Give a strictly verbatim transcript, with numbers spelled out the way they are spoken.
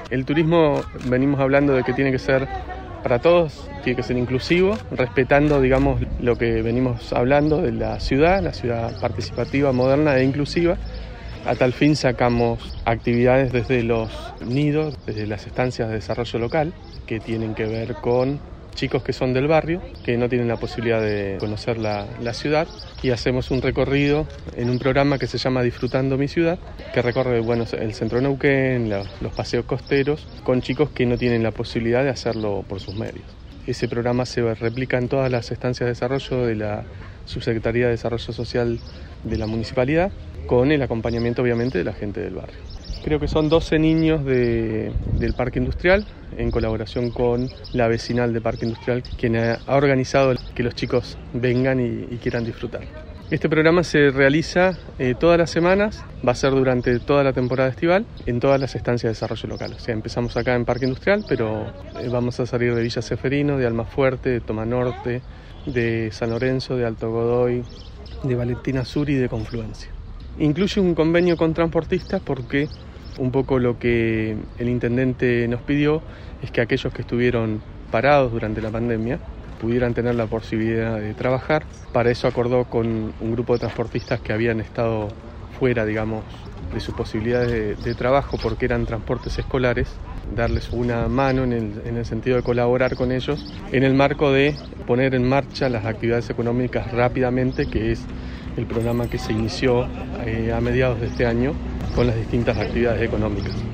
El turismo, venimos hablando de que tiene que ser para todos, tiene que ser inclusivo, respetando, digamos, lo que venimos hablando de la ciudad, la ciudad participativa, moderna e inclusiva. A tal fin sacamos actividades desde los nidos, desde las estancias de desarrollo local, que tienen que ver con chicos que son del barrio, que no tienen la posibilidad de conocer la, la ciudad, y hacemos un recorrido en un programa que se llama Disfrutando mi ciudad, que recorre bueno, el centro de Neuquén, los, los paseos costeros, con chicos que no tienen la posibilidad de hacerlo por sus medios. Ese programa se replica en todas las estancias de desarrollo de la Subsecretaría de Desarrollo Social de la Municipalidad, con el acompañamiento obviamente de la gente del barrio. Creo que son doce niños de, del Parque Industrial, en colaboración con la vecinal de Parque Industrial, quien ha, ha organizado que los chicos vengan y, y quieran disfrutar. Este programa se realiza eh, todas las semanas, va a ser durante toda la temporada estival, en todas las estancias de desarrollo local. O sea, empezamos acá en Parque Industrial, pero eh, vamos a salir de Villa Ceferino, de Almafuerte, de Toma Norte, de San Lorenzo, de Alto Godoy, de Valentina Sur y de Confluencia. Incluye un convenio con transportistas porque un poco lo que el intendente nos pidió es que aquellos que estuvieron parados durante la pandemia pudieran tener la posibilidad de trabajar. Para eso acordó con un grupo de transportistas que habían estado fuera, digamos, de sus posibilidades de, de trabajo porque eran transportes escolares, darles una mano en el, en el sentido de colaborar con ellos en el marco de poner en marcha las actividades económicas rápidamente, que es el programa que se inició eh, a mediados de este año con las distintas actividades económicas.